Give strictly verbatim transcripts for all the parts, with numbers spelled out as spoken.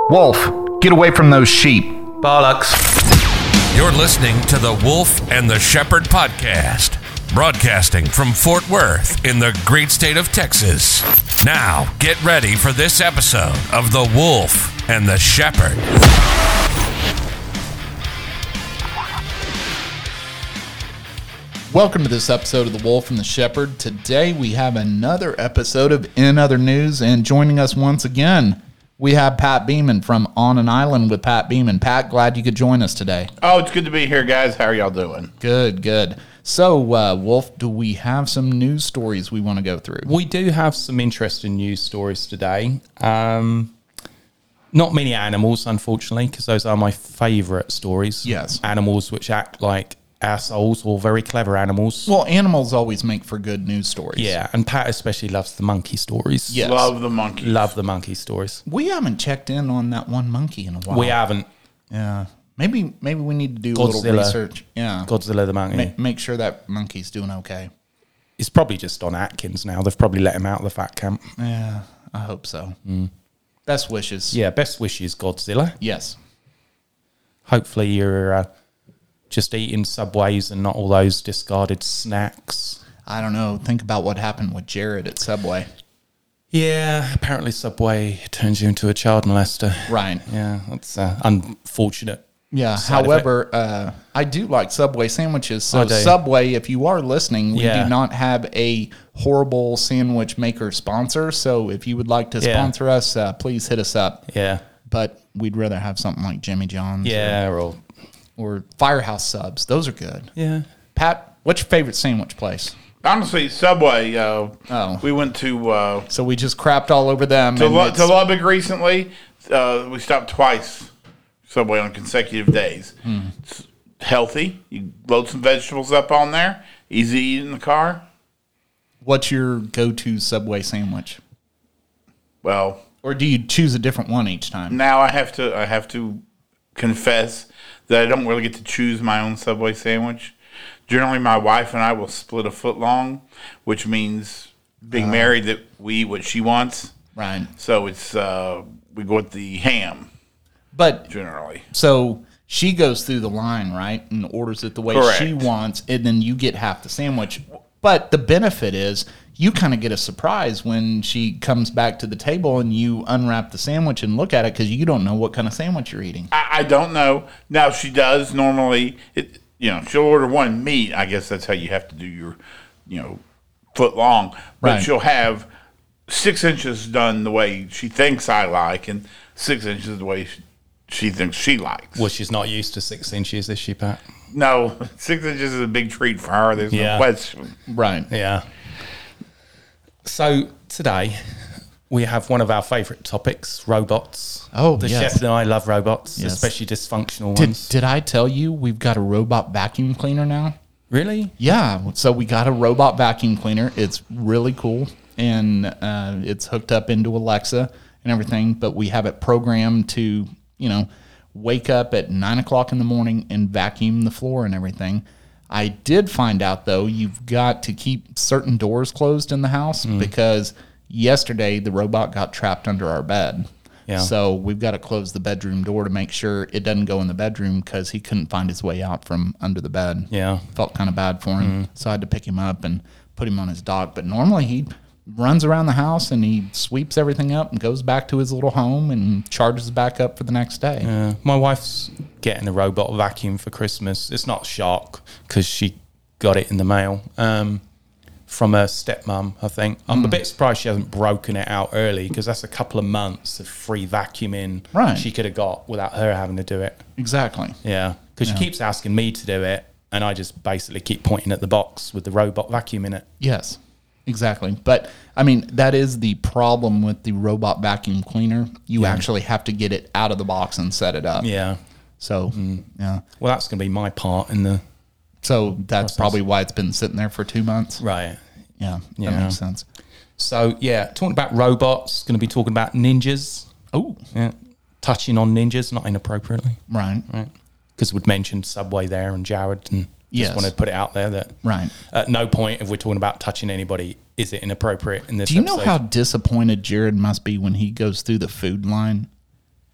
Wolf, get away from those sheep. Bollocks. You're listening to the Wolf and the Shepherd podcast, broadcasting from Fort Worth in the great state of Texas. Now, get ready for this episode of the Wolf and the Shepherd. Welcome to this episode of The Wolf and the Shepherd. Today we have another episode of In Other News, and joining us once again, we have Pat Beeman from On an Island with Pat Beeman. Pat, glad you could join us today. Oh, it's good to be here, guys. How are y'all doing? Good, good. So, uh, Wolf, do we have some news stories we want to go through? We do have some interesting news stories today. Um, not many animals, unfortunately, because those are my favourite stories. Yes. Animals which act like assholes or very clever animals. Well, animals always make for good news stories. Yeah, and Pat especially loves the monkey stories. Yes. Love the monkeys. Love the monkey stories. We haven't checked in on that one monkey in a while. We haven't. Yeah. Maybe maybe we need to do a Godzilla. little research. Yeah. Godzilla the monkey. Ma- make sure that monkey's doing okay. It's probably just on Atkins now. They've probably let him out of the fat camp. Yeah, I hope so. Mm. Best wishes. Yeah, best wishes, Godzilla. Yes. Hopefully you're uh, just eating Subways and not all those discarded snacks. I don't know. Think about what happened with Jared at Subway. Yeah, apparently Subway turns you into a child molester. Right. Yeah, that's uh, unfortunate. Yeah. side However, uh, I do like Subway sandwiches. So I do. Subway, if you are listening, we Yeah. do not have a horrible sandwich maker sponsor. So if you would like to Yeah. sponsor us, uh, please hit us up. Yeah. But we'd rather have something like Jimmy John's. Yeah, or, Or, or Firehouse Subs. Those are good. yeah. Pat, what's your favorite sandwich place? Honestly, Subway. Uh, Oh. We went to uh, So we just crapped all over them. to, and Lu- it's- to Lubbock recently. Uh, we stopped twice. Subway on consecutive days. Hmm. It's healthy. You load some vegetables up on there. Easy to eat in the car. What's your go-to Subway sandwich? Well, Or do you choose a different one each time? now I have to. I have to confess that I don't really get to choose my own Subway sandwich. Generally, my wife and I will split a foot long, which means being Uh-huh. married that we eat what she wants. Right. So it's uh, we go with the ham But generally. so she goes through the line, right, and orders it the way Correct. she wants, and then you get half the sandwich. But the benefit is you kind of get a surprise when she comes back to the table and you unwrap the sandwich and look at it because you don't know what kind of sandwich you're eating. I, I don't know. Now she does normally. It you know she'll order one meat. I guess that's how you have to do your you know foot long. But Right. she'll have six inches done the way she thinks I like, and six inches the way she, she thinks she likes. Well, she's not used to six inches, is she, Pat? No, six inches is a big treat for her. There's Yeah. no question. Right. Yeah. So today we have one of our favourite topics, robots. Oh, the yes. chef and I love robots, Yes. especially dysfunctional Did, ones. did I tell you we've got a robot vacuum cleaner now? Really? Yeah, so we got a robot vacuum cleaner. It's really cool, and uh, it's hooked up into Alexa and everything. But we have it programmed to, you know, wake up at nine o'clock in the morning and vacuum the floor and everything. I did find out though you've got to keep certain doors closed in the house because yesterday the robot got trapped under our bed. Yeah. So we've got to close the bedroom door to make sure it doesn't go in the bedroom because he couldn't find his way out from under the bed. Yeah. Felt kind of bad for him. So I had to pick him up and put him on his dock. But normally he runs around the house and he sweeps everything up and goes back to his little home and charges back up for the next day. Yeah. My wife's getting a robot vacuum for Christmas. It's not a shock because she got it in the mail um, from her stepmom, I think. I'm a bit surprised she hasn't broken it out early because that's a couple of months of free vacuuming Right. she could have got without her having to do it. Exactly. Yeah, because she keeps asking me to do it, and I just basically keep pointing at the box with the robot vacuum in it. Yes, exactly. But I mean, that is the problem with the robot vacuum cleaner. You actually have to get it out of the box and set it up. Yeah. So, yeah. Well, that's going to be my part in the... So that's Process. probably why it's been sitting there for two months. Right. Yeah, that Yeah. makes sense. So, yeah, talking about robots, going to be talking about ninjas. Oh, Yeah. Touching on ninjas, not inappropriately. right, Right. Because we'd mentioned Subway there and Jared, and Yes. just wanted to put it out there that right. at no point, if we're talking about touching anybody, is it inappropriate in this Do you know episode. how disappointed Jared must be when he goes through the food line at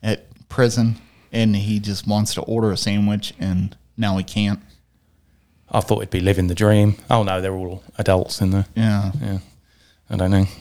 prison, and he just wants to order a sandwich, and now he can't. I thought it'd be living the dream. Oh no, they're all adults in there. Yeah. Yeah. I don't know.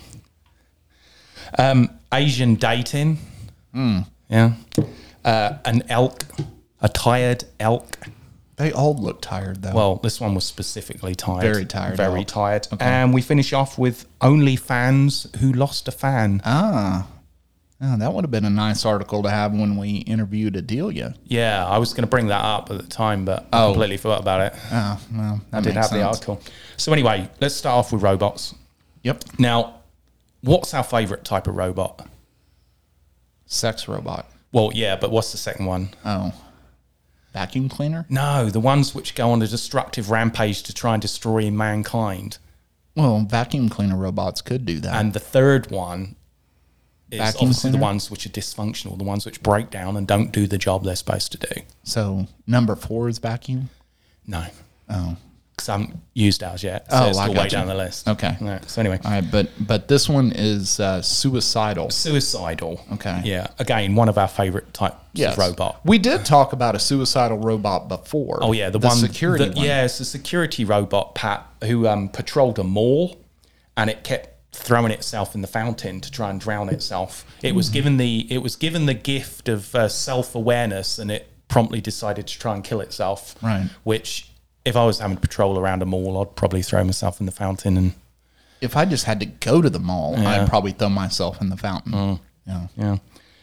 Um, Asian dating. Mm. Yeah. Uh, an elk, a tired elk. They all look tired, though. Well, this one was specifically tired. Very tired Very elk. tired. Okay. And we finish off with OnlyFans who lost a fan. Ah. Oh, that would have been a nice article to have when we interviewed Adelia. Yeah, I was going to bring that up at the time, but I Oh. completely forgot about it. Oh, well, that I did makes have the sense. article. So anyway, let's start off with robots. Yep. Now, what's our favourite type of robot? Sex robot. Well, yeah, but what's the second one? Oh. Vacuum cleaner? No, the ones which go on a destructive rampage to try and destroy mankind. Well, vacuum cleaner robots could do that. And the third one is Vacuum obviously the cleaner? ones which are dysfunctional, the ones which break down and don't do the job they're supposed to do. So number four is vacuum? No, Oh. because I haven't used ours yet. So Oh, it's I still got way you. down the list. Okay. Yeah, so anyway, All right, but but this one is uh, suicidal. suicidal. Okay. Yeah, again, one of our favourite types Yes. of robot. We did talk about a suicidal robot before. Oh yeah, the, one security the, one. Yeah, it's a security robot, Pat, who um, patrolled a mall, and it kept throwing itself in the fountain to try and drown itself. It was given the it was given the gift of uh, self awareness, and it promptly decided to try and kill itself. Right. Which, if I was having to patrol around a mall, I'd probably throw myself in the fountain. And If I just had to go to the mall, Yeah. I'd probably throw myself in the fountain. Yeah. yeah.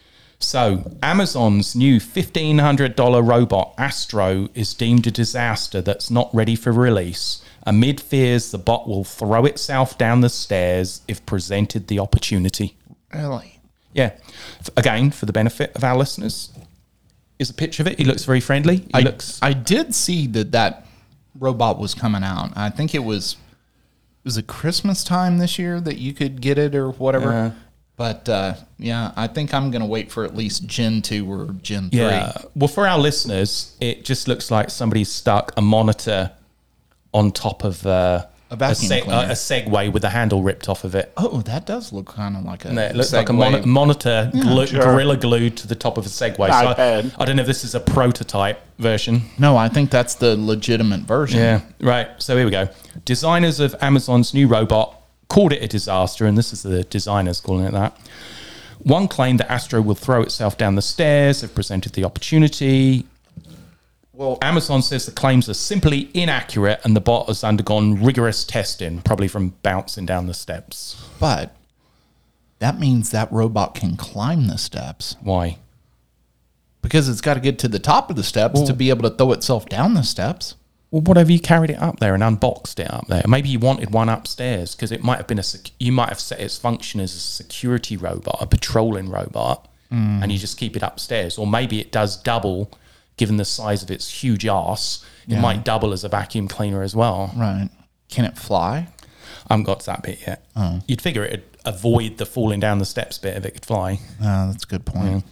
So, Amazon's new fifteen hundred dollars robot, Astro, is deemed a disaster that's not ready for release, amid fears the bot will throw itself down the stairs if presented the opportunity. Really? Yeah. F- Again, for the benefit of our listeners, is a picture of it. He looks very friendly. He I, looks... I did see that that robot was coming out. I think it was was it Christmas time this year that you could get it or whatever. Yeah. But uh, yeah, I think I'm going to wait for at least Gen two or Gen three. Yeah. Well, for our listeners, it just looks like somebody stuck a monitor on top of uh, A vacuum seg- cleaner. a Segway with the handle ripped off of it. Oh, that does look kind of like a. And it looks like a Segway. mon- monitor glu- sure. gorilla glued to the top of a Segway. So I, iPad. I don't know if this is a prototype version. No, I think that's the legitimate version. Yeah, right. So here we go. Designers of Amazon's new robot called it a disaster, and this is the designers calling it that. One claimed that Astro will throw itself down the stairs, have presented the opportunity. Well, Amazon says the claims are simply inaccurate and the bot has undergone rigorous testing, probably from bouncing down the steps. but that means that robot can climb the steps Why? because it's got to get to the top of the steps to be able to throw itself down the steps. Well, what have you carried it up there and unboxed it up there? Maybe you wanted one upstairs because it might have been a. Sec- you might have set its function as a security robot, a patrolling robot, and you just keep it upstairs. Or maybe it does double, given the size of its huge ass. It Yeah. might double as a vacuum cleaner as well. Right. Can it fly? I haven't got to that bit yet. You'd figure it'd avoid the falling down the steps bit if it could fly. Oh, that's a good point.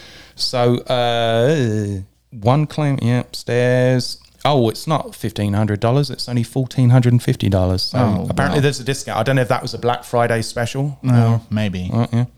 So uh, one claim, yeah, upstairs. Oh, it's not fifteen hundred dollars. It's only fourteen hundred and fifty dollars. So Oh, apparently wow. there's a discount. I don't know if that was a Black Friday special. No, maybe. Uh, yeah.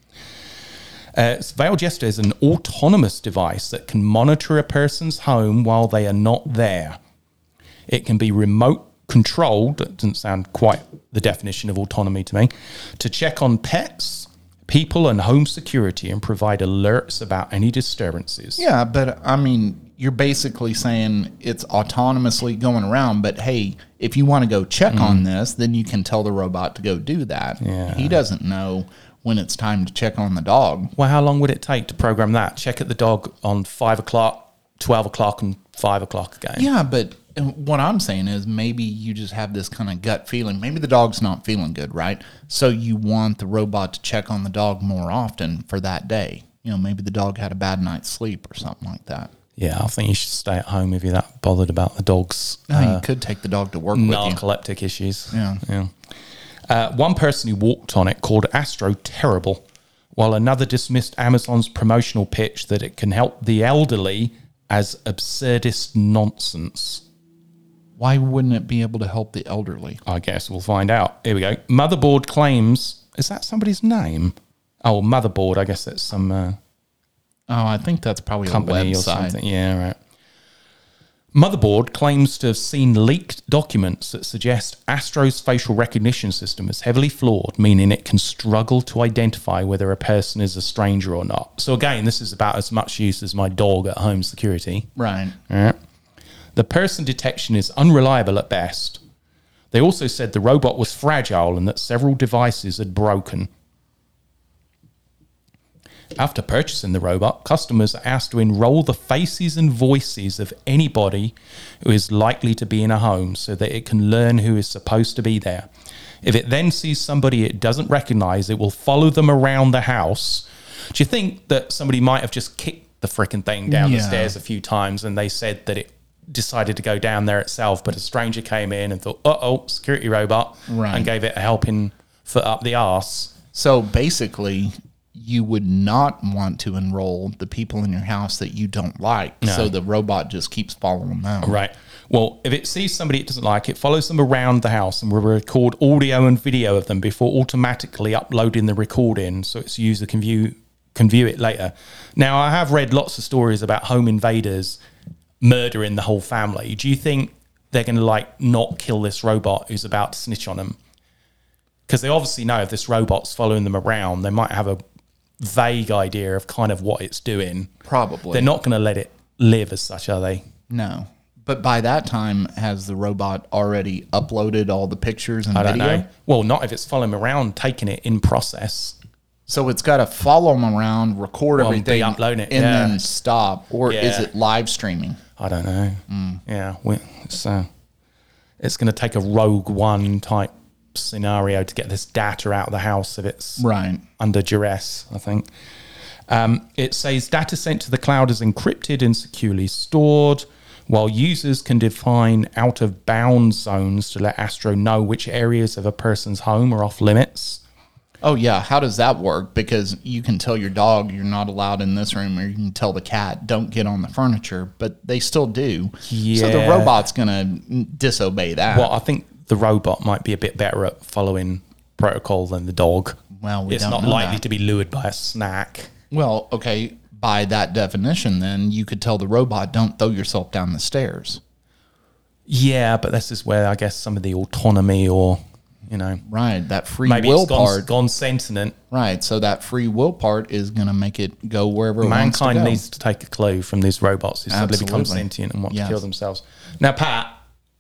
Uh, Veiled Jester is an autonomous device that can monitor a person's home while they are not there. It can be remote controlled. That doesn't sound quite the definition of autonomy to me. To check on pets, people, and home security and provide alerts about any disturbances. Yeah, but I mean, you're basically saying it's autonomously going around, but hey, if you want to go check on this, then you can tell the robot to go do that. Yeah. He doesn't know when it's time to check on the dog. Well, how long would it take to program that? Check at the dog on five o'clock, twelve o'clock, and five o'clock again. Yeah, but what I'm saying is maybe you just have this kind of gut feeling. Maybe the dog's not feeling good, right? So you want the robot to check on the dog more often for that day. You know, maybe the dog had a bad night's sleep or something like that. Yeah, I think you should stay at home if you're that bothered about the dog's No, uh, you could take the dog to work with you. narcoleptic issues. Yeah. yeah. Uh, one person who walked on it called Astro terrible, while another dismissed Amazon's promotional pitch that it can help the elderly as absurdist nonsense. Why wouldn't it be able to help the elderly? I guess we'll find out. Here we go. Motherboard claims, is that somebody's name? Oh, Motherboard, I guess that's some... Uh, Oh, I think that's probably company a or website. something. Yeah, right. Motherboard claims to have seen leaked documents that suggest Astro's facial recognition system is heavily flawed, meaning it can struggle to identify whether a person is a stranger or not. So again, this is about as much use as my dog at home security. Right. All right. The person detection is unreliable at best. They also said the robot was fragile and that several devices had broken. After purchasing the robot, customers are asked to enroll the faces and voices of anybody who is likely to be in a home so that it can learn who is supposed to be there. If it then sees somebody it doesn't recognize, it will follow them around the house. Do you think that somebody might have just kicked the freaking thing down Yeah. the stairs a few times and they said that it decided to go down there itself, but a stranger came in and thought, uh-oh, security robot, Right. and gave it a helping foot up the arse? So basically, you would not want to enroll the people in your house that you don't like. No. So the robot just keeps following them. Right. Well, if it sees somebody it doesn't like, it follows them around the house and will record audio and video of them before automatically uploading the recording so its user can view can view it later. Now, I have read lots of stories about home invaders murdering the whole family. Do you think they're going to like not kill this robot who's about to snitch on them? Because they obviously know if this robot's following them around, they might have a vague idea of kind of what it's doing. Probably. They're not going to let it live as such, are they? No. But by that time, has the robot already uploaded all the pictures and I don't video? know. Well, not if it's following them around, taking it in process. So it's got to follow them around, record Well, everything, be uploading it, and yeah. then stop. Or is Yeah. it live streaming? I don't know. Yeah, we, it's, uh, it's going to take a Rogue One type scenario to get this data out of the house if it's Right. under duress, I think. Um, it says data sent to the cloud is encrypted and securely stored, while users can define out-of-bounds zones to let Astro know which areas of a person's home are off limits. Oh, yeah. How does that work? Because you can tell your dog you're not allowed in this room, or you can tell the cat don't get on the furniture, but they still do. So the Yeah. robot's going to disobey that. Well, I think the robot might be a bit better at following protocol than the dog. Well, we it's don't not know likely that. to be lured by a snack. Well, okay. By that definition, then you could tell the robot don't throw yourself down the stairs. Yeah, but this is where I guess some of the autonomy or, you know, Right. That free maybe will it's gone, part. gone sentient. Right. So that free will part is going to make it go wherever it wants to Mankind go. needs to take a clue from these robots who simply become Absolutely. sentient and want Yes. to kill themselves. Now, Pat,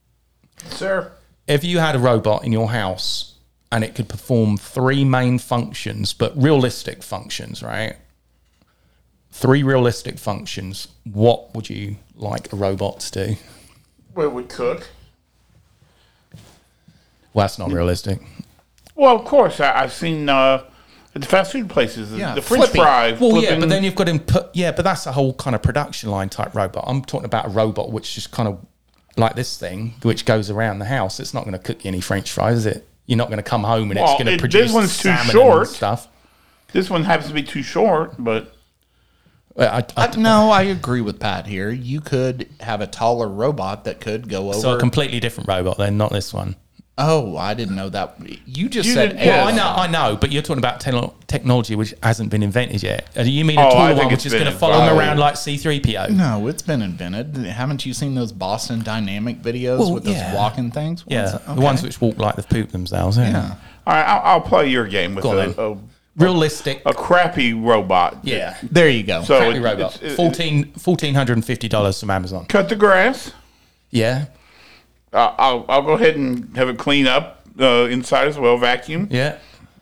Sir. if you had a robot in your house and it could perform three main functions, but realistic functions, right? Three realistic functions, what would you like a robot to do? Well, we cook. Well, that's not realistic. Well, of course, I, I've seen uh, at the fast food places, the- Yeah, the French flipping. fries. Well, yeah, flipping- but then you've got to put, yeah, but that's a whole kind of production line type robot. I'm talking about a robot which is kind of like this thing, which goes around the house. It's not going to cook you any French fries, is it? You're not going to come home and Well, it's going it- to produce this one's too salmon short. and stuff. This one happens to be too short, but I, I, Uh, no, I agree with Pat here. You could have a taller robot that could go over. so a completely different robot then, not this one. oh, I didn't know that. You just You said did- A I. yeah. Well, I know, I know, but you're talking about te- technology which hasn't been invented yet. Uh, You mean a Oh, I taller think one it's which is going to been follow them invented. around like C three P O? No, it's been invented. Haven't you seen those Boston Dynamic videos Well, with those yeah. walking things? Yeah, What's- the ones which walk like they've pooped themselves. Yeah. Yeah. all right, I'll, I'll play your game with Go on a, a, Realistic. a crappy robot. Yeah. There you go. So Crappy it- robot. it's- it- Fourteen fourteen hundred and fifty dollars from Amazon. cut the grass. Yeah. Uh, I'll I'll go ahead and have it clean up uh, inside as well, vacuum, Yeah.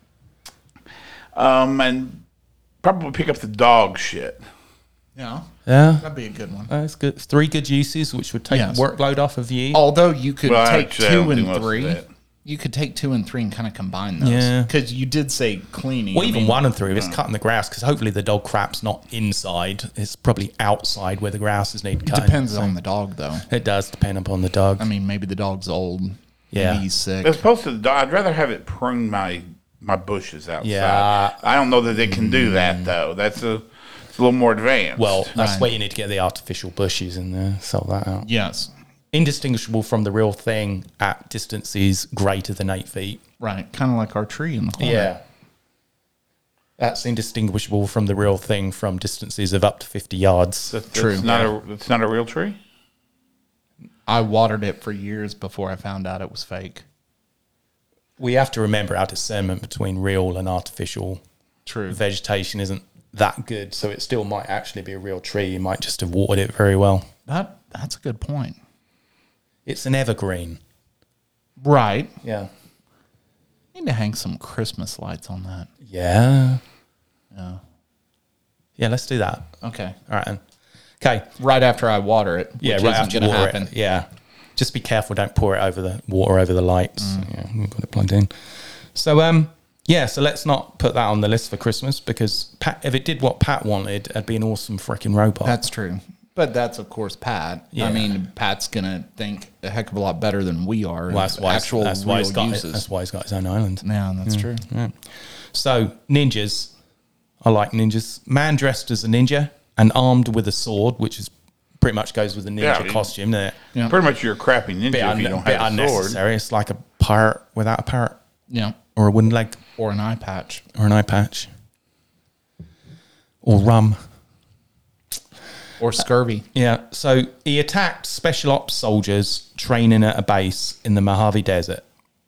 um, and probably pick up the dog shit. Yeah, Yeah. that'd be a good one. That's good. Three good uses, which would take Yes. workload off of you. Although you could Well, take actually, I two don't do and most of three. that. You could take two and three and kind of combine those. Yeah. Because you did say cleaning. Well, I even mean, one and three, if it's cutting the grass, because hopefully the dog crap's not inside. It's probably outside where the grass is needed cutting. Depends So on the dog, though. It does depend upon the dog. I mean, maybe the dog's old. Yeah. Maybe he's sick. As opposed to the dog, I'd rather have it prune my my bushes outside. Yeah. I don't know that they can do that though. That's a it's a little more advanced. Well, that's Right. where you need to get the artificial bushes in there. Sort that out. Yes. Indistinguishable from the real thing at distances greater than eight feet. Right. Kind of like our tree in the corner. That's indistinguishable from the real thing from distances of up to fifty yards. That, that's True. Not a, it's not a real tree? I watered it for years before I found out it was fake. We have to remember our discernment between real and artificial True. vegetation isn't that good, so it still might actually be a real tree. You might just have watered it very well. That that's a good point. It's an evergreen. Right. Yeah. Need to hang some Christmas lights on that. Yeah. Yeah. Yeah, let's do that. Okay. All right, then. Okay. Right after I water it. Yeah, which right isn't after you gonna water happen. it. Yeah. Just be careful, don't pour it over the water over the lights. Mm. Yeah, we've got it plugged in. So um yeah, so let's not put that on the list for Christmas because Pat, if it did what Pat wanted, it'd be an awesome freaking robot. That's true. But that's of course Pat. Yeah. I mean, Pat's gonna think a heck of a lot better than we are. well, that's of why actual that's why real he's got uses. that's why he's got his own island. Yeah, that's true. Yeah. So ninjas, I like ninjas. Man dressed as a ninja and armed with a sword, which is pretty much goes with the ninja Yeah, I mean- costume. Isn't it? Yeah. Pretty much you're a crappy ninja Bit, if un- you don't bit have a sword. unnecessary. It's like a pirate without a parrot Yeah. or a wooden leg Or an eye patch. or an eye patch or rum. Or scurvy. Yeah. So he attacked special ops soldiers training at a base in the Mojave Desert.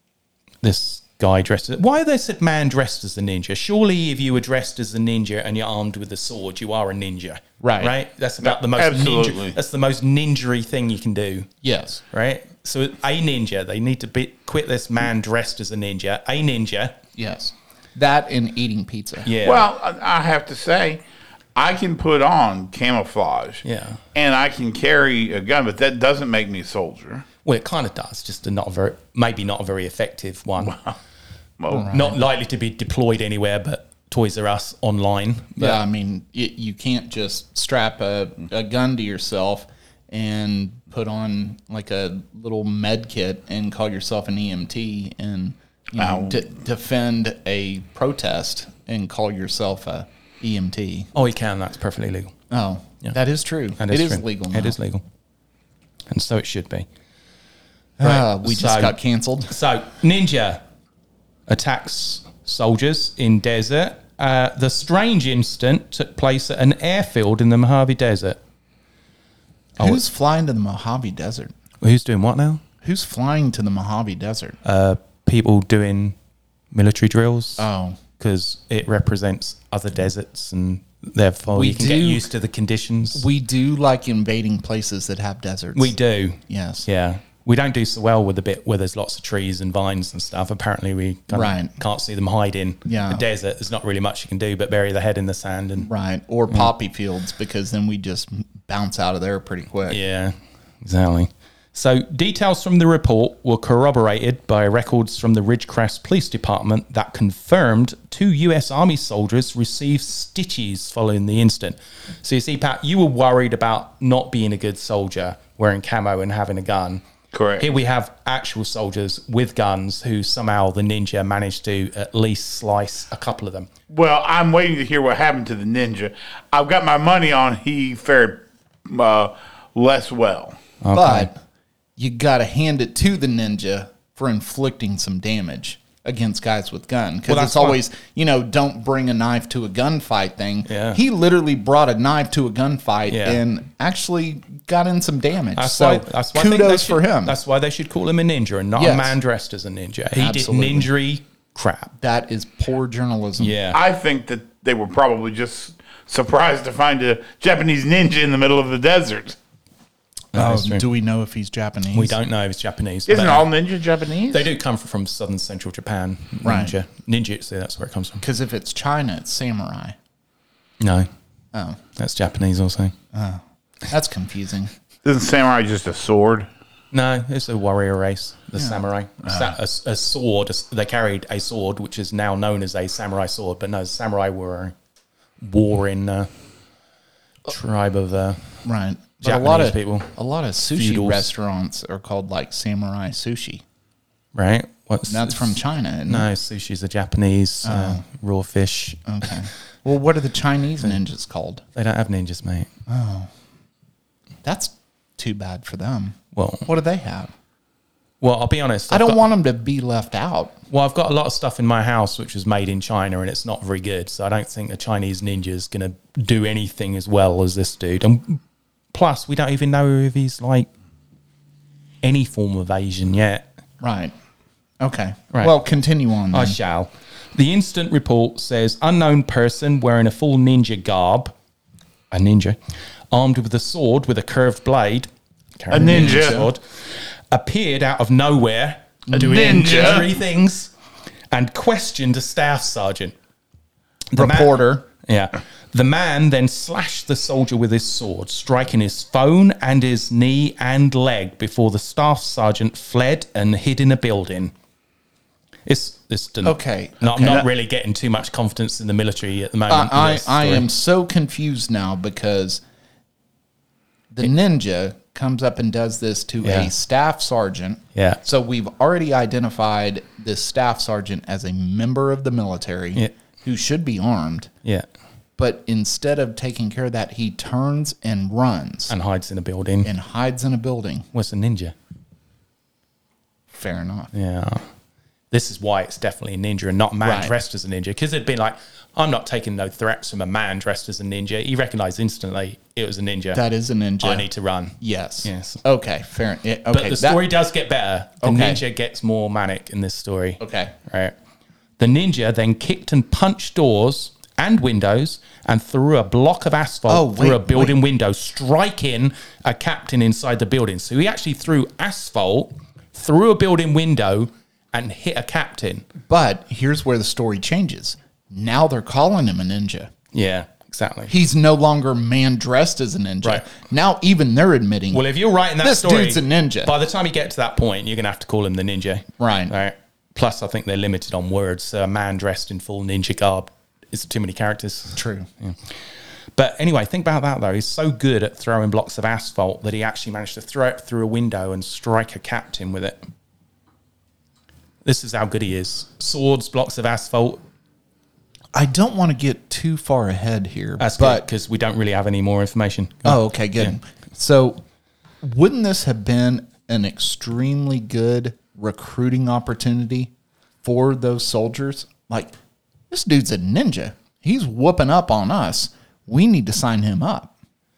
This guy dressed as... Why they said man dressed as a ninja? Surely if you were dressed as a ninja and you're armed with a sword, you are a ninja. Right. Right? That's about No, the most absolutely. ninja... That's the most ninja-y thing you can do. Yes. Right? So a ninja, they need to be, quit this man dressed as a ninja. A ninja. Yes. That and eating pizza. Yeah. Well, I I have to say, I can put on camouflage. Yeah. And I can carry a gun, but that doesn't make me a soldier. Well, it kind of does. Just a not a very... Maybe not a very effective one. Well, Not likely to be deployed anywhere but Toys R Us online. But Yeah, I mean, you, you can't just strap a, a gun to yourself and put on like a little med kit and call yourself an E M T and you know, Ow. d- defend a protest and call yourself a E M T. Oh, you can. That's perfectly legal. Oh, Yeah. that is true. That It is is true. legal. It now. is legal. And so it should be. Uh, we just So- got canceled. So, ninja attacks soldiers in desert. Uh, the strange incident took place at an airfield in the Mojave Desert. Oh, Who's flying to the Mojave Desert? Who's doing what now? Who's flying to the Mojave Desert? Uh, people doing military drills. oh, Because it represents other deserts and therefore We you can get do- used to the conditions. we do like invading places that have deserts. We do. Yes. Yeah. We don't do so well with the bit where there's lots of trees and vines and stuff. Apparently, we kind Right. of can't see them hiding. Yeah. The desert, there's not really much you can do but bury the head in the sand. And Right. Or poppy fields because then we just bounce out of there pretty quick. yeah, exactly. So, details from the report were corroborated by records from the Ridgecrest Police Department that confirmed two U S Army soldiers received stitches following the incident. So, you see, Pat, you were worried about not being a good soldier, wearing camo and having a gun. correct. Here we have actual soldiers with guns who somehow the ninja managed to at least slice a couple of them. Well, I'm waiting to hear what happened to the ninja. I've got my money on he fared uh, less well. But you got to hand it to the ninja for inflicting some damage against guys with gun. Because Well, it's that's fine. always, you know, don't bring a knife to a gunfight thing. Yeah. He literally brought a knife to a gunfight Yeah. and actually got in some damage. That's so why, that's why I think they kudos should- for him. That's why they should call him a ninja and not Yes. a man dressed as a ninja. He Absolutely. did ninja crap. That is poor journalism. Yeah. I think that they were probably just surprised to find a Japanese ninja in the middle of the desert. Oh, is true. do we know if he's Japanese? we don't know if it's Japanese. Isn't but all ninja Japanese? They do come from southern central Japan. Right. Ninja. Ninjutsu, that's where it comes from. Because if it's China, it's samurai. No, Oh, that's Japanese also. that's confusing. Isn't samurai just a sword? No, it's a warrior race, the samurai. Sa- a, a sword, a- they carried a sword, which is now known as a samurai sword, but no, samurai were a warring uh, tribe of uh, Right. But a lot Japanese of people. a lot of sushi Feudals. restaurants are called like samurai sushi. right? What's That's from China. Isn't No, sushi's a Japanese uh, raw fish. it? Okay. Well, what are the Chinese ninjas called? They don't have ninjas, mate. That's too bad for them. Well, What do they have? Well, I'll be honest. I I've don't got, want him to be left out. Well, I've got a lot of stuff in my house which was made in China, and it's not very good. So I don't think a Chinese ninja is going to do anything as well as this dude. And plus, we don't even know if he's like any form of Asian yet. Right. Okay. Right. Well, continue on then. I shall. The instant report says unknown person wearing a full ninja garb, a ninja, armed with a sword with a curved blade, A ninja. sword, appeared out of nowhere, A doing ninja. three things, and questioned a staff sergeant. The man- Reporter. yeah. The man then slashed the soldier with his sword, striking his phone and his knee and leg before the staff sergeant fled and hid in a building. It's this didn't, Okay, Not, okay. I'm not That- really getting too much confidence in the military at the moment. I, with I, this I story. am so confused now because the ninja comes up and does this to Yeah. a staff sergeant. Yeah. So we've already identified this staff sergeant as a member of the military Yeah. who should be armed. Yeah. But instead of taking care of that, he turns and runs And hides in a building. and hides in a building. What's a ninja? Fair enough. Yeah. This is why it's definitely a ninja and not a man Right. dressed as a ninja. Because it'd been like, I'm not taking no threats from a man dressed as a ninja. He recognized instantly it was a ninja. That is a ninja. I need to run. Yes. Yes. Okay. Fair. Yeah, okay. But the that- story does get better. The Okay. ninja gets more manic in this story. Okay. Right. The ninja then kicked and punched doors and windows and threw a block of asphalt Oh, through wait, a building wait. window, striking a captain inside the building. So he actually threw asphalt through a building window and hit a captain. But here's where the story changes. Now they're calling him a ninja. Yeah, exactly. He's no longer man dressed as a ninja. Right. Now even they're admitting. Well, if you're writing that This story, dude's a ninja. By the time you get to that point, you're going to have to call him the ninja. Right. Right. Plus, I think they're limited on words. So a man dressed in full ninja garb is too many characters. True. But anyway, think about that though. He's so good at throwing blocks of asphalt that he actually managed to throw it through a window and strike a captain with it. This is how good he is. Swords, blocks of asphalt. I don't want to get too far ahead here, That's but because we don't really have any more information. oh, okay, good. So, wouldn't this have been an extremely good recruiting opportunity for those soldiers? Like, this dude's a ninja. He's whooping up on us. We need to sign him up.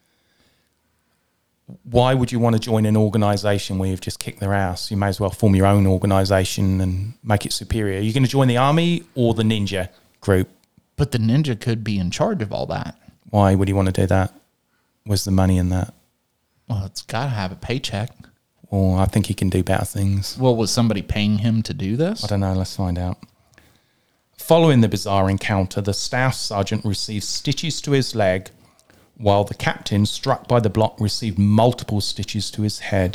Why would you want to join an organization where you've just kicked their ass? You may as well form your own organization and make it superior. Are you going to join the army or the ninja group? But the ninja could be in charge of all that. Why would you want to do that? Where's the money in that? Well, it's got to have a paycheck. Well, I think he can do better things. Well, was somebody paying him to do this? I don't know. Let's find out. Following the bizarre encounter, the staff sergeant received stitches to his leg, while the captain, struck by the block, received multiple stitches to his head.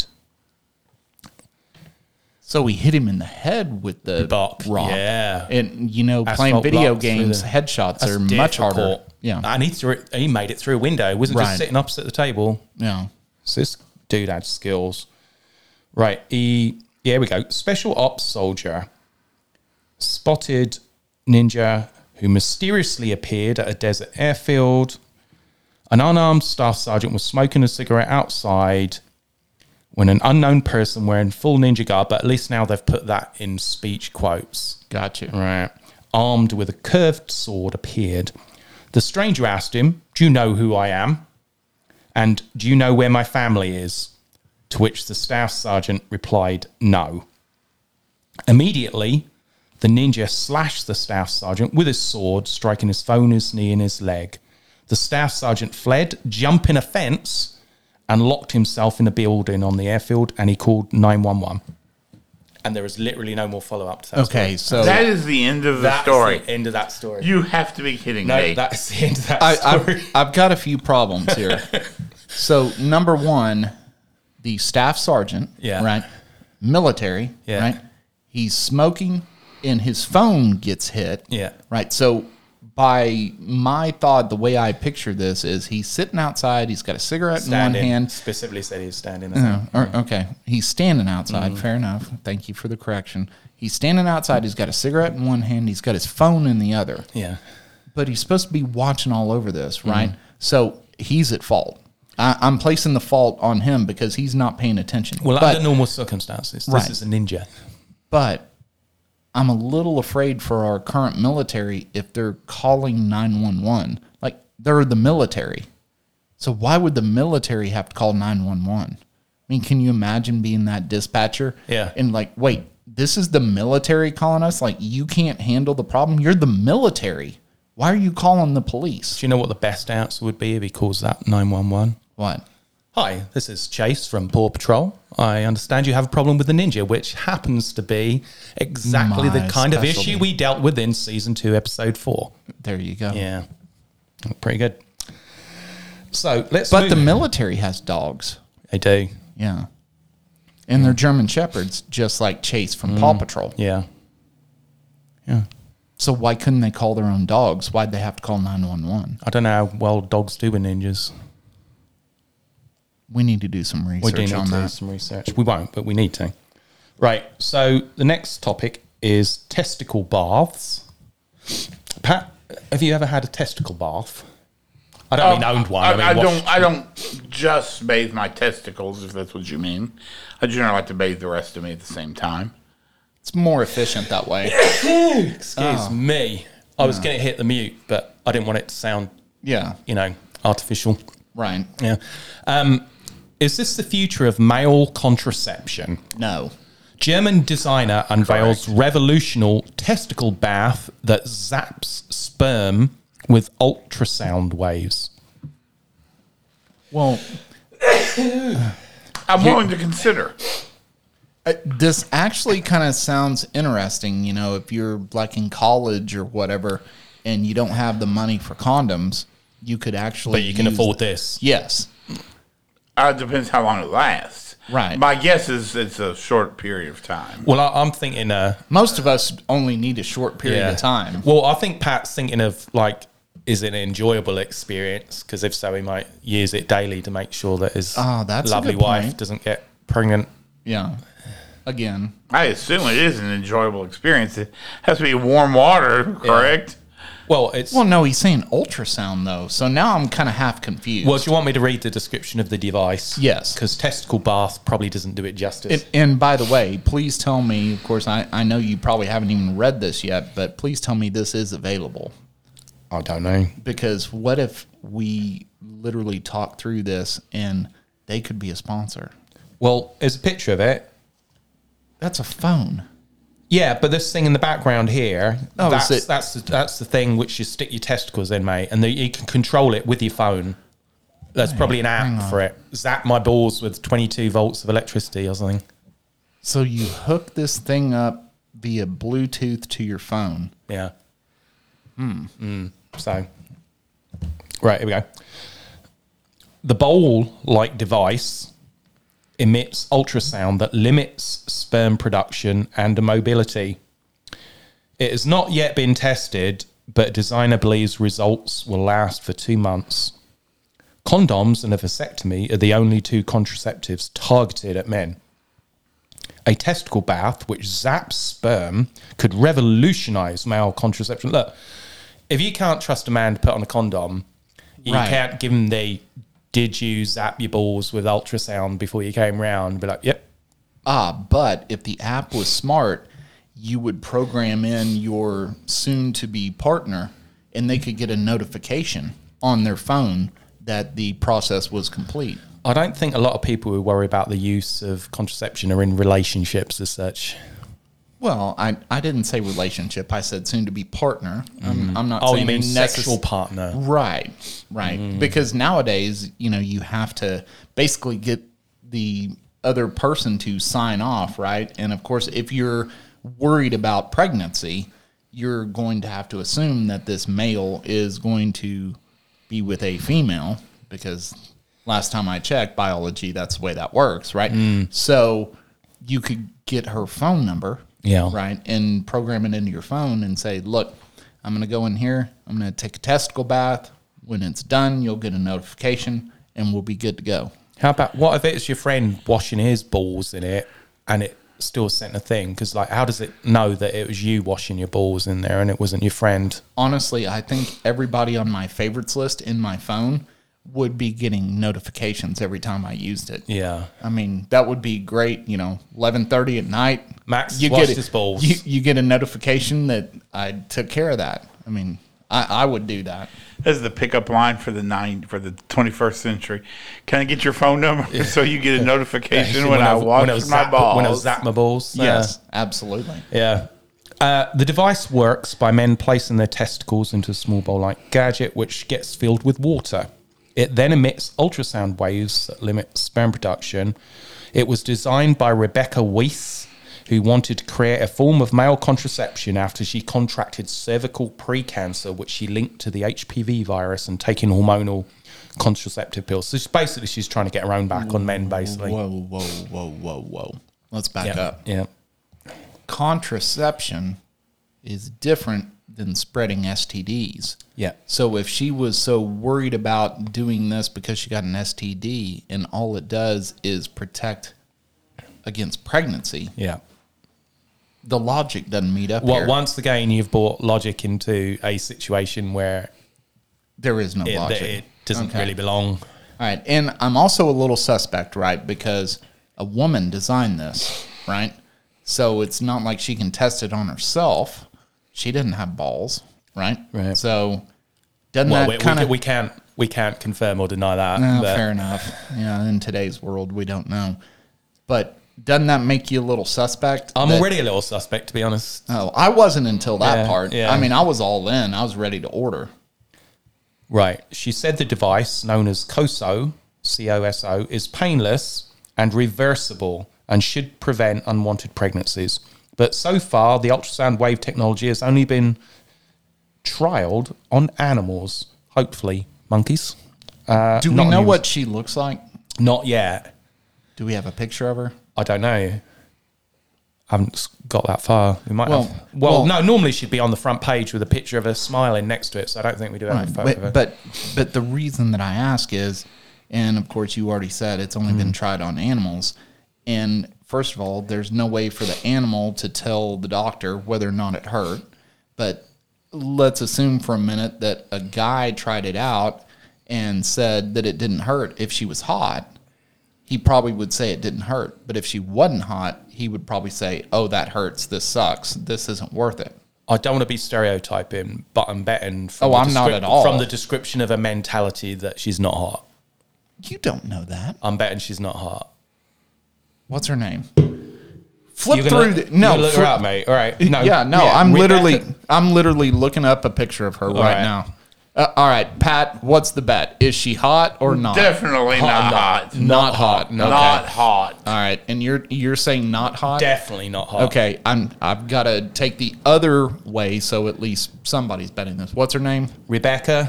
So he hit him in the head with the Block, rock. yeah. And, you know, playing Asphalt video block through games, the- headshots That's are much harder. difficult. Yeah. And he, threw it, he made it through a window. He wasn't Right. just sitting opposite the table. Yeah. So this dude had skills. Right. He, yeah, here we go. Special ops soldier spotted ninja who mysteriously appeared at a desert airfield. An unarmed staff sergeant was smoking a cigarette outside when an unknown person wearing full ninja garb, but at least now they've put that in speech quotes. Gotcha. Right. Armed with a curved sword appeared. The stranger asked him, "Do you know who I am? And do you know where my family is?" To which the staff sergeant replied, "No." Immediately, the ninja slashed the staff sergeant with his sword, striking his phone, his knee, and his leg. The staff sergeant fled, jumping a fence, and locked himself in a building on the airfield, and he called nine one one. And there is literally no more follow-up to that Okay, story. so That is the end of the That's story. the end of that story. You have to be kidding no, me. that's the end of that I, story. I've, I've got a few problems here. So, number one, the staff sergeant, Yeah. right? Military, Yeah. right? He's smoking and his phone gets hit. Yeah. Right. So, by my thought, the way I picture this is he's sitting outside, he's got a cigarette Standing. in one hand. Specifically said he was standing there. Oh, or- okay. He's standing outside. Mm-hmm. Fair enough. Thank you for the correction. He's standing outside. He's got a cigarette in one hand. He's got his phone in the other. Yeah. But he's supposed to be watching all over this, Mm-hmm. right? So he's at fault. I, I'm placing the fault on him because he's not paying attention. Well, but, under normal circumstances, this Right. is a ninja. but I'm a little afraid for our current military if they're calling nine one one. Like, they're the military. So why would the military have to call nine one one? I mean, can you imagine being that dispatcher? Yeah. And like, wait, this is the military calling us? Like, you can't handle the problem? You're the military. Why are you calling the police? Do you know what the best answer would be if he calls that nine one one? What? Hi, this is Chase from Paw Patrol. I understand you have a problem with the ninja, which happens to be exactly My the kind of specialty. issue we dealt with in season two, episode four. There you go. Yeah, pretty good. So let's. But move. the military has dogs. They do. Yeah. And they're German Shepherds, just like Chase from Paw Patrol. Yeah. Yeah. So why couldn't they call their own dogs? Why'd they have to call nine one one? I don't know how well dogs do with ninjas. We need to do some We research do need on to do that. some research. We won't, but we need to. Right. So the next topic is testicle baths. Pat, have you ever had a testicle bath? I don't mean owned one. I, I, mean I washed- don't. I don't just bathe my testicles, if that's what you mean. I generally like to bathe the rest of me at the same time. It's more efficient that way. Excuse me. I was going to hit the mute, but I didn't want it to sound, Yeah, you know, artificial. right. Yeah. Um, is this the future of male contraception? No. German designer unveils revolutionary testicle bath that zaps sperm with ultrasound waves. Well, I'm willing to consider. uh, this actually kind of sounds interesting. You know, if you're like in college or whatever and you don't have the money for condoms, you could actually But you can use- afford this. Yes. Uh, it depends how long it lasts. Right. My guess is it's a short period of time. Well, I, I'm thinking... Uh, Most of us only need a short period yeah. of time. Well, I think Pat's thinking of, like, is it an enjoyable experience? Because if so, he might use it daily to make sure that his Oh, that's a lovely good wife point. doesn't get pregnant. Yeah. Again. I assume it is an enjoyable experience. It has to be warm water, correct? Well, it's... Well, no, he's saying ultrasound, though. So now I'm kind of half confused. Well, do you want me to read the description of the device? Yes. Because testicle bath probably doesn't do it justice. And, and by the way, please tell me, of course, I, I know you probably haven't even read this yet, but please tell me this is available. I don't know. Because what if we literally talk through this and they could be a sponsor? Well, there's a picture of it. That's a phone. Yeah, but this thing in the background here, Oh, that's, is it- that's, the, that's the thing which you stick your testicles in, mate, and the, you can control it with your phone. There's probably an app for it. Zap my balls with twenty-two volts of electricity or something. So you hook this thing up via Bluetooth to your phone. Yeah. Hmm. Mm. So, right, here we go. The bowl-like device emits ultrasound that limits sperm production and mobility. It has not yet been tested, but designer believes results will last for two months. Condoms and a vasectomy are the only two contraceptives targeted at men. A testicle bath which zaps sperm could revolutionize male contraception. Look, if you can't trust a man to put on a condom, you Right. can't give him the did you zap your balls with ultrasound before you came round? Be like, yep. Ah, but if the app was smart, you would program in your soon-to-be partner, and they could get a notification on their phone that the process was complete. I don't think a lot of people who worry about the use of contraception are in relationships as such. Well, I, I didn't say relationship. I said soon-to-be partner. I'm, I'm not Oh, saying you mean necess- sexual partner? Right, right. Because nowadays, you know, you have to basically get the other person to sign off, right? And of course, if you're worried about pregnancy, you're going to have to assume that this male is going to be with a female, because last time I checked biology, that's the way that works, right? So you could get her phone number, Yeah. right, and program it into your phone and say, look, I'm going to go in here, I'm going to take a testicle bath. When it's done, you'll get a notification, and we'll be good to go. How about, what if it's your friend washing his balls in it and it still sent a thing? Because, like, how does it know that it was you washing your balls in there and it wasn't your friend? Honestly, I think everybody on my favorites list in my phone would be getting notifications every time I used it. Yeah. I mean, that would be great. You know, eleven thirty at night. Max you washed get his balls. You, you get a notification that I took care of that. I mean, I, I would do that. That's the pickup line for the nine for the twenty-first century. Can I get your phone number so you get a notification when, when I wash when I was my zap, balls? When I zap my balls. Yes, uh, absolutely. Yeah. Uh, the device works by men placing their testicles into a small bowl-like gadget, which gets filled with water. It then emits ultrasound waves that limit sperm production. It was designed by Rebecca Weiss, who wanted to create a form of male contraception after she contracted cervical precancer, which she linked to the H P V virus and taking hormonal contraceptive pills. So she's basically, she's trying to get her own back on men, basically. Whoa, whoa, whoa, whoa, whoa. Let's back Yeah, up. yeah. Contraception is different than spreading S T Ds. Yeah. So if she was so worried about doing this because she got an S T D and all it does is protect against pregnancy, Yeah. the logic doesn't meet up Well, here. once again, you've brought logic into a situation where There is no it, logic. it doesn't Okay. really belong. All right. And I'm also a little suspect, right? Because a woman designed this, right? So it's not like she can test it on herself. She didn't have balls, right? Right. So doesn't Well, that we, kind we, of... we can't we can't confirm or deny that. No, but fair enough. Yeah, in today's world, we don't know. But doesn't that make you a little suspect? I'm that- already a little suspect, to be honest. Oh, I wasn't until that Yeah, part. yeah. I mean, I was all in. I was ready to order. Right. She said the device, known as COSO, C O S O, is painless and reversible and should prevent unwanted pregnancies. But so far, the ultrasound wave technology has only been trialed on animals, hopefully monkeys. Uh, Do we not know humans. what she looks like? Not yet. Do we have a picture of her? I don't know. I haven't got that far. We might Well- have. Well, well- no, normally she'd be on the front page with a picture of her smiling next to it, so I don't think we do have a photo of her. But, but but the reason that I ask is, and of course you already said it's only Mm. been tried on animals, and first of all, there's no way for the animal to tell the doctor whether or not it hurt. But let's assume for a minute that a guy tried it out and said that it didn't hurt. If she was hot, he probably would say it didn't hurt. But if she wasn't hot, he would probably say, oh, that hurts. This sucks. This isn't worth it. I don't want to be stereotyping, but I'm betting from Oh, the I'm not descrip- at all. from the description of her mentality that she's not hot. You don't know that. I'm betting she's not hot. What's her name? Flip You're gonna- through the no. you're look her flip- up, mate. All right. No, yeah, no. I'm Rebecca- literally, I'm literally looking up a picture of her right, right. now. Uh, all right, Pat. What's the bet? Is she hot or not? Definitely not not, hot. Not hot. Okay. Not hot. All right, and you're you're saying not hot. definitely not hot. Okay, I'm I've got to take the other way, so at least somebody's betting this. What's her name? Rebecca,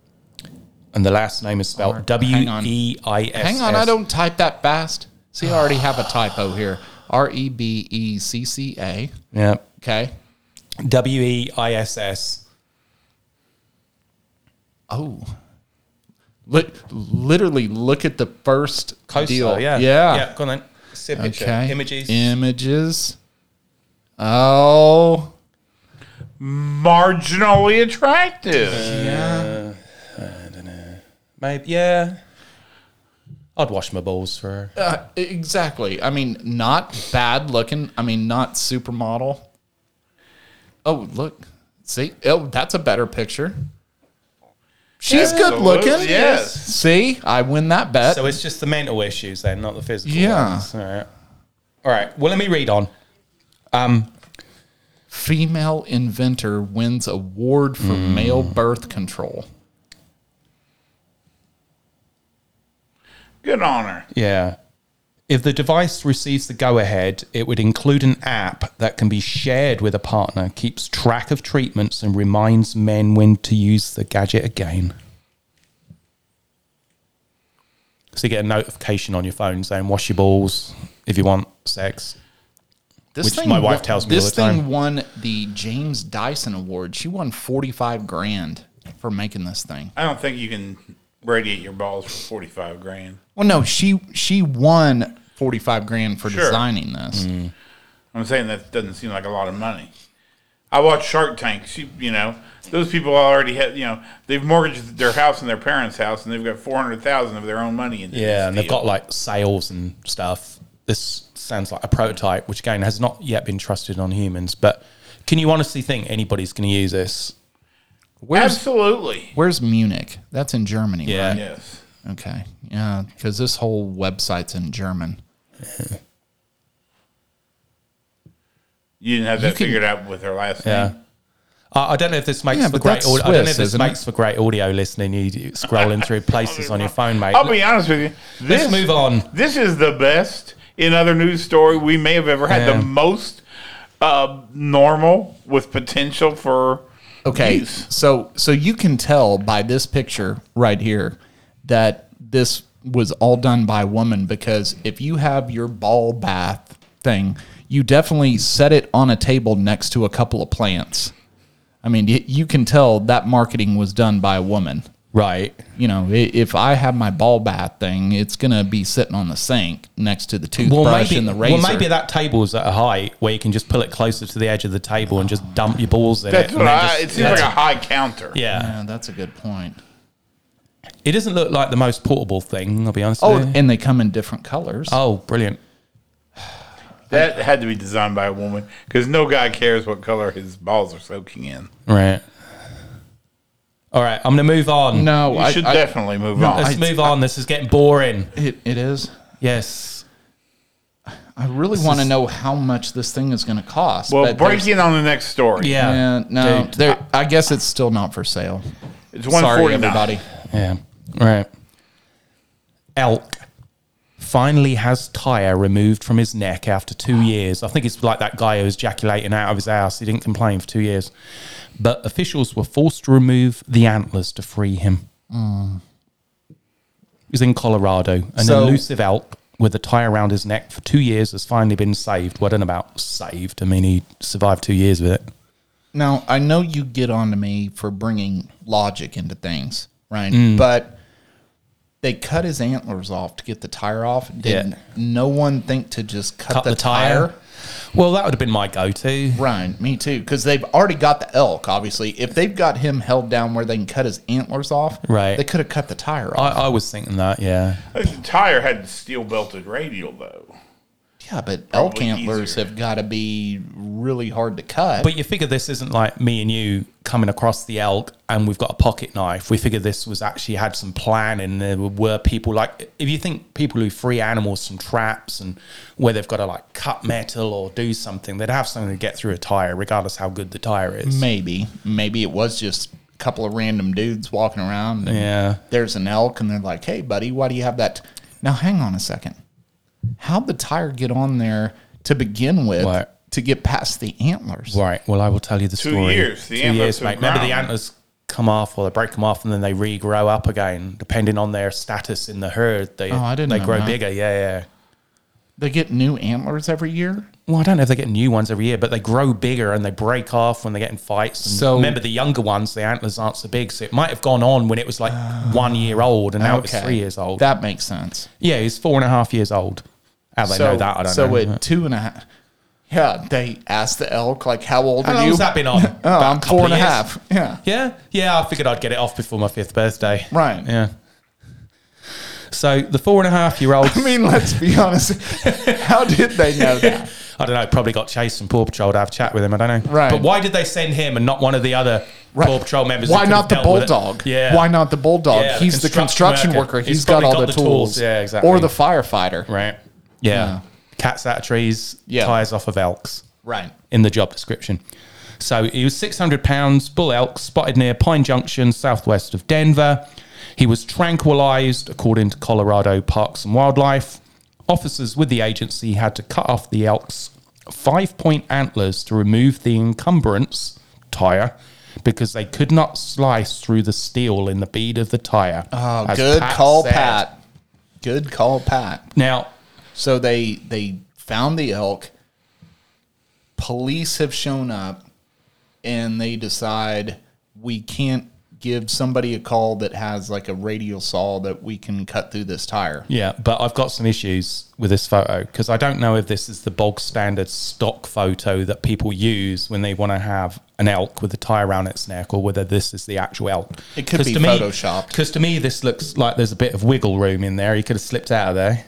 and the last name is spelled Hang W on. E I S S. Hang on, I don't type that fast. See, I already have a typo here. R E B E C C A. Yeah. Okay. W E I S S. Oh. Look, literally look at the first Coaster, deal. yeah. Yeah. Yeah, go on then. See a picture. Okay. Images. Images. Oh. Marginally attractive. Yeah. Maybe, yeah. I'd wash my balls for her. Uh, exactly. I mean, not bad looking. I mean, not supermodel. Oh, look. See? Oh, that's a better picture. She's good Absolutely, looking. yes. See? I win that bet. So it's just the mental issues then, not the physical Yeah. ones. All right. All right. Well, let me read on. Um, Female inventor wins award for Hmm. male birth control. Good on her. yeah. If the device receives the go-ahead, it would include an app that can be shared with a partner, keeps track of treatments, and reminds men when to use the gadget again. So you get a notification on your phone saying, wash your balls if you want sex. This Which my wife won- tells me all This the time. thing won the James Dyson Award. She won forty-five grand for making this thing. I don't think you can radiate your balls for forty-five grand. Well, no, she she won forty-five grand for Sure. designing this. Mm. I'm saying that doesn't seem like a lot of money. I watch Shark Tank. She, you know, those people already have, you know, they've mortgaged their house and their parents' house, and they've got four hundred thousand of their own money in. Yeah, and they've got like sales and stuff. This sounds like a prototype, which again has not yet been trusted on humans. But can you honestly think anybody's going to use this? Where's, Absolutely. Where's Munich? That's in Germany, Yeah. right? Yes. Okay. Yeah, because this whole website's in German. You didn't have that can- figured out with her last Yeah. name. I I don't know if this makes Yeah, for but great. that's Audio. I don't know Swiss, if this isn't makes it? for great audio listening. You you scrolling through places on your phone, mate. I'll be honest with you. This, Let's move on. This is the best in other news story we may have ever had. Yeah. The most uh, normal with potential for Okay, use. so so you can tell by this picture right here that this was all done by a woman, because if you have your ball bath thing, you definitely set it on a table next to a couple of plants. I mean, y- you can tell that marketing was done by a woman. Right. You know, i- if I have my ball bath thing, it's going to be sitting on the sink next to the toothbrush Well, maybe and the razor. well maybe that table's at a height where you can just pull it closer to the edge of the table and just dump your balls in That's it. what and then I, just- it seems like a high counter. yeah. Yeah, that's a good point. It doesn't look like the most portable thing. I'll be honest. Oh, with you. and they come in different colors. oh, brilliant. That had to be designed by a woman, because no guy cares what color his balls are soaking in. Right. All right, I'm going to move on. No, You I should I- definitely move on. Let's move on. This is getting boring. It, it is. Yes. I really want to know how much this thing is going to cost. Well, but break there's- in on the next story. Yeah. Yeah, no, Dude. there. I guess it's still not for sale. It's one Sorry, forty-nine. everybody. Yeah. Right. Elk finally has tire removed from his neck after two years. I think it's like that guy who was ejaculating out of his house. He didn't complain for two years. But officials were forced to remove the antlers to free him. Mm. He's in Colorado. An So- elusive elk with a tie around his neck for two years has finally been saved. Well, I don't know about saved. I mean, he survived two years with it. Now, I know you get on to me for bringing logic into things, right? Mm. But they cut his antlers off to get the tire off. Did Yeah. no one think to just cut, Cut the, the tire? tire? Well, that would have been my go-to. Right, me too. Because they've already got the elk, obviously. If they've got him held down where they can cut his antlers off, Right. they could have cut the tire I, off. I was thinking that, yeah. The tire had steel belted radial, though. yeah, but elk Probably antlers easier. have got to be really hard to cut. But you figure this isn't like me and you coming across the elk and we've got a pocket knife. We figure this was actually had some planning. There were people like, if you think people who free animals from traps and where they've got to like cut metal or do something, they'd have something to get through a tire, regardless how good the tire is. Maybe. Maybe it was just a couple of random dudes walking around. And Yeah. there's an elk, and they're like, hey, buddy, why do you have that? Now, hang on a second. How'd the tire get on there to begin with What? to get past the antlers? Right. Well, I will tell you the Two story. years. The Two antlers years, have mate. Remember the grown. antlers come off or they break them off and then they regrow up again, depending on their status in the herd. They, Oh, I didn't they know grow that. bigger. Yeah, yeah. They get new antlers every year? Well, I don't know if they get new ones every year, but they grow bigger and they break off when they get in fights. And So- remember, the younger ones, the antlers aren't so big, so it might have gone on when it was like one year old, and now it's three years old. That makes sense. yeah, he's four and a half years old. How they know that, I don't so know. at two and a half, yeah, they asked the elk, like, how old How are long you? has that been on? Oh, About I'm a couple four and a of years? half. Yeah. Yeah, yeah. I figured I'd get it off before my fifth birthday. Right. Yeah. So the four and a half year old, I mean, let's be honest. How did they know that? I don't know, probably got chased from Paw Patrol to have a chat with him. I don't know. Right. But why did they send him and not one of the other Paw Patrol members? who Why could not have the dealt with it? bulldog? Yeah. Why not the bulldog? Yeah, the He's the construction construction worker. worker. He's He's got probably all got the, the tools. tools. Yeah, exactly. Or the firefighter. Right. Yeah. Yeah. Cats out of trees, Yeah. tires off of elks Right. in the job description. So he was six hundred pounds, bull elk, spotted near Pine Junction, southwest of Denver. He was tranquilized, according to Colorado Parks and Wildlife. Officers with the agency had to cut off the elk's five-point antlers to remove the encumbrance tire because they could not slice through the steel in the bead of the tire. Oh, as good Pat call, said. Pat. Good call, Pat. Now, So they they found the elk. Police have shown up, and they decide we can't give somebody a call that has like a radial saw that we can cut through this tire. Yeah, but I've got some issues with this photo because I don't know if this is the bog standard stock photo that people use when they want to have an elk with a tie around its neck, or whether this is the actual elk. It could be to photoshopped. Because to me, this looks like there's a bit of wiggle room in there. He could have slipped out of there.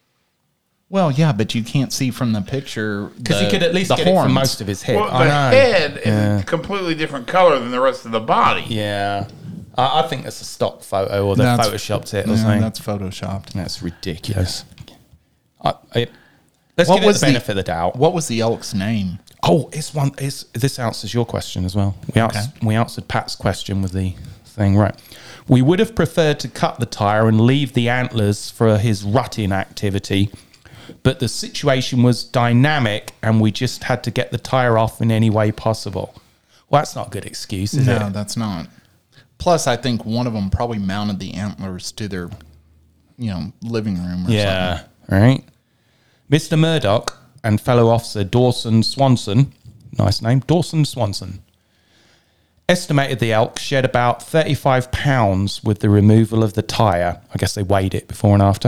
Well, yeah, but you can't see from the picture Because he could at least the get it horns. from most of his head. Well, I the know. head is Yeah. a completely different color than the rest of the body. Yeah. I, I think that's a stock photo, or they That's- photoshopped it or Yeah, something. that's photoshopped. That's ridiculous. I, I, let's What give it was the the- benefit of the doubt. What was the elk's name? Oh, it's one. It's, this answers your question as well. We, Okay. ans- we answered Pat's question with the thing, right? We would have preferred to cut the tyre and leave the antlers for his rutting activity, but the situation was dynamic and we just had to get the tyre off in any way possible. Well, that's not a good excuse, is No, it? that's not. Plus, I think one of them probably mounted the antlers to their, you know, living room or Yeah. something. All right. Mister Murdoch and fellow officer Dawson Swanson, nice name, Dawson Swanson, estimated the elk shed about thirty-five pounds with the removal of the tyre. I guess they weighed it before and after.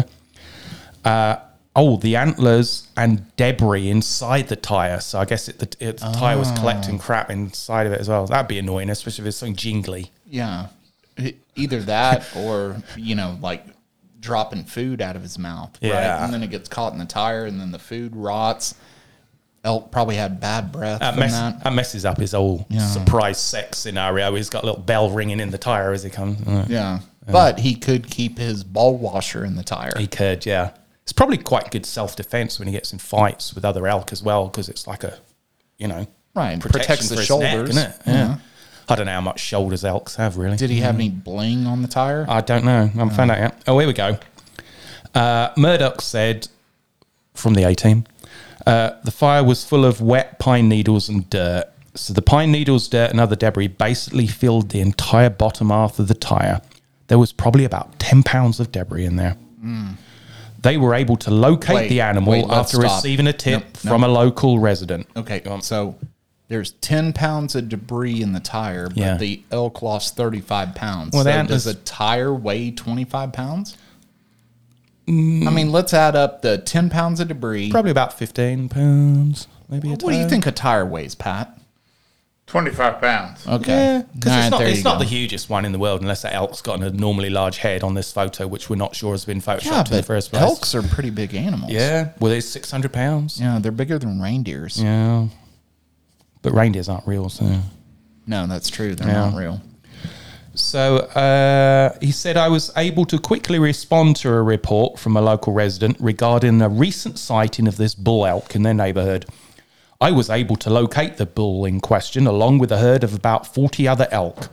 Uh, oh, the antlers and debris inside the tyre. So I guess it, the, it, the tyre was collecting crap inside of it as well. That'd be annoying, especially if it's something jingly. Yeah. E- Either that or, you know, like dropping food out of his mouth. Right? Yeah. And then it gets caught in the tire and then the food rots. Elk probably had bad breath That, from mess, that. that messes up his whole surprise sex scenario. He's got a little bell ringing in the tyre as he comes. Uh, Yeah. But he could keep his ball washer in the tire. He could, yeah. It's probably quite good self-defense when he gets in fights with other elk as well, because it's like a, you know, Right, protection protects the for his neck, shoulders. isn't it? Yeah. I don't know how much shoulders elks have, really. Did he have any bling on the tire? I don't know. I haven't found out yet. Oh, here we go. Uh, Murdoch said, from the A-team, uh, the fire was full of wet pine needles and dirt. So the pine needles, dirt, and other debris basically filled the entire bottom half of the tyre. There was probably about ten pounds of debris in there. Mm. They were able to locate Wait, the animal wait, let's after stop. receiving a tip Nope, from nope. a local resident. Okay, so there's ten pounds of debris in the tire, but Yeah. the elk lost thirty-five pounds. Well, so that does is- a tire weigh twenty-five pounds? I mean, let's add up the ten pounds of debris. Probably about fifteen pounds, maybe. a What do you tire. think a tire weighs, Pat? twenty-five pounds. Okay. Yeah, because All it's right, not there it's you not go. the hugest one in the world, unless that elk's got an abnormally large head on this photo, which we're not sure has been photoshopped Yeah, in the but first place. elks are pretty big animals. Yeah, well, it's six hundred pounds. Yeah, they're bigger than reindeers. Yeah, but reindeers aren't real, so. No, that's true. They're Yeah. not real. So uh, he said, I was able to quickly respond to a report from a local resident regarding a recent sighting of this bull elk in their neighbourhood. I was able to locate the bull in question along with a herd of about forty other elk.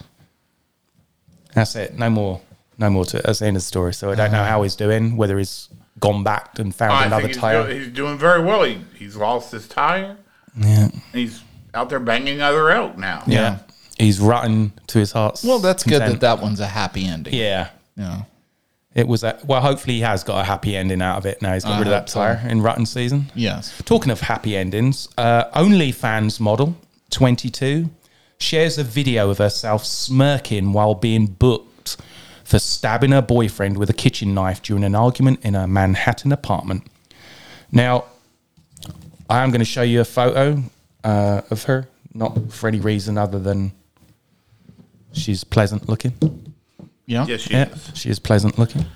That's it. No more. No more to it. That's the end of the story. So I don't know how he's doing, whether he's gone back and found I another think he's, tire. do, he's doing very well. He, he's lost his tire. Yeah. He's out there banging other elk now. Yeah. He's rutting to his heart's Well, that's good that content. that one's a happy ending. Yeah. Yeah. It was a, well, hopefully he has got a happy ending out of it now. He's got I rid of that hope so. tire in rutting season. Yes. Talking of happy endings, uh, OnlyFans model, twenty-two, shares a video of herself smirking while being booked for stabbing her boyfriend with a kitchen knife during an argument in a Manhattan apartment. Now, I am going to show you a photo uh, of her, not for any reason other than she's pleasant looking. Yeah. Yes, she Yeah, is. she is pleasant looking.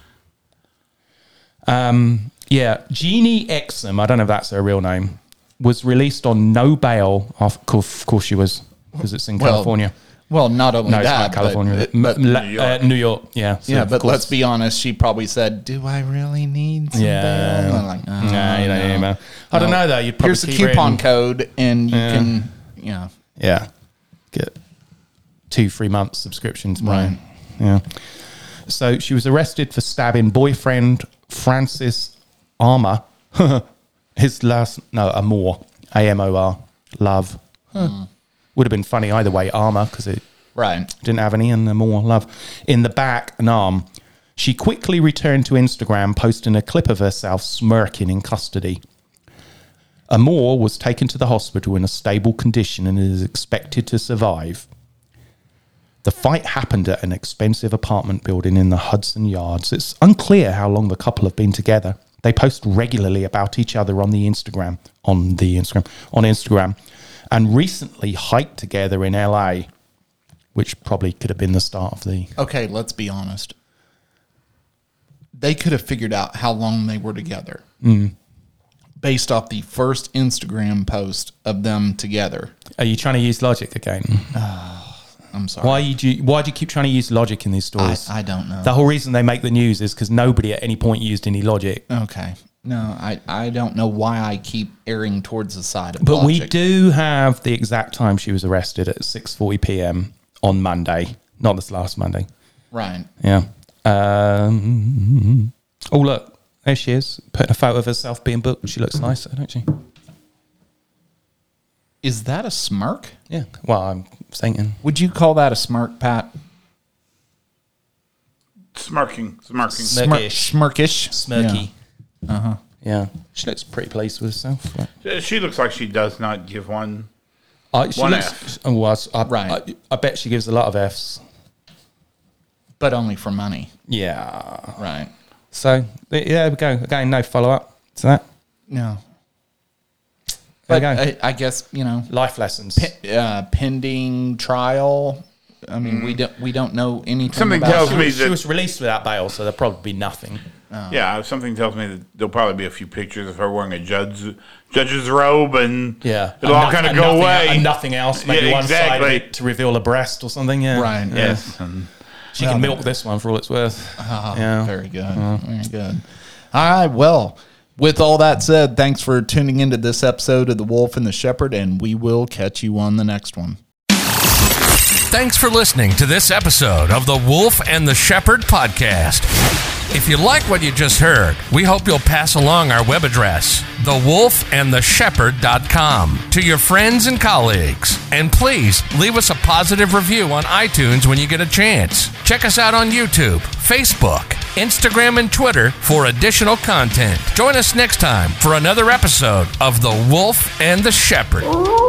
Um, yeah, Jeannie Exum, I don't know if that's her real name, was released on no bail. Of course, of course she was, because it's in Well, California. Well, not only No, it's that, not California. but, but, M- La- New York. Uh, New York, yeah. So yeah, of but course- let's be honest. She probably said, "Do I really need some Yeah. bail?" And I'm like, oh, Nah, you don't no. need man. I don't No. know though. You'd probably Here's the keep coupon written- code, and you Yeah. can, you know, Yeah, get two free months subscriptions. Right. Yeah. So she was arrested for stabbing boyfriend Francis Armour. His last no Amour, A M O R, love. Would have been funny either way, Armour, because it right. didn't have any, and Amour, love. In the back, an arm. She quickly returned to Instagram, posting a clip of herself smirking in custody. Amour was taken to the hospital in a stable condition and is expected to survive. The fight happened at an expensive apartment building in the Hudson Yards. It's unclear how long the couple have been together. They post regularly about each other on the Instagram, on the Instagram, on Instagram, and recently hiked together in L A, which probably could have been the start of the... Okay, let's be honest. They could have figured out how long they were together Mm. based off the first Instagram post of them together. Are you trying to use logic again? I'm sorry. Why do you, why do you keep trying to use logic in these stories? I, I don't know. The whole reason they make the news is because nobody at any point used any logic. Okay. No, I, I don't know why I keep erring towards the side of But we logic. do have the exact time she was arrested at six forty p.m. on Monday. Not this last Monday. Right. Yeah. Um, oh, look. There she is. Putting a photo of herself being booked. She looks nicer, don't she? Is that a smirk? Yeah. Well, I'm thinking. Would you call that a smirk, Pat? Smirking, smirking. Smirkish. Smirkish. Smirky. Yeah. Uh-huh. Yeah. She looks pretty pleased with herself. Right? She looks like she does not give one. Uh, she One looks, F. Oh, well, I, Right. I, I bet she gives a lot of Fs. But only for money. Yeah. Right. So, yeah, there we go. Again, no follow-up to that. No. There But you go. I, I guess, you know, Life lessons. pe- uh, pending trial. I mean, we don't we don't know anything Something about tells her. me she that- was released without bail, so there'll probably be nothing. Yeah, something tells me that there'll probably be a few pictures of her wearing a judge, judge's robe, and Yeah. it'll And all no- kind of and go nothing away. el- And nothing else. Maybe Yeah, one side of exactly. it to reveal a breast or something. Yeah. Right. Yeah. Yes. and- She can milk this one for all it's worth. Ah, yeah. Very good. Very good. All right. Well, with all that said, thanks for tuning into this episode of The Wolf and the Shepherd, and we will catch you on the next one. Thanks for listening to this episode of the Wolf and the Shepherd podcast. If you like what you just heard, we hope you'll pass along our web address, the wolf and the shepherd dot com, to your friends and colleagues. And please leave us a positive review on iTunes when you get a chance. Check us out on YouTube, Facebook, Instagram, and Twitter for additional content. Join us next time for another episode of The Wolf and the Shepherd.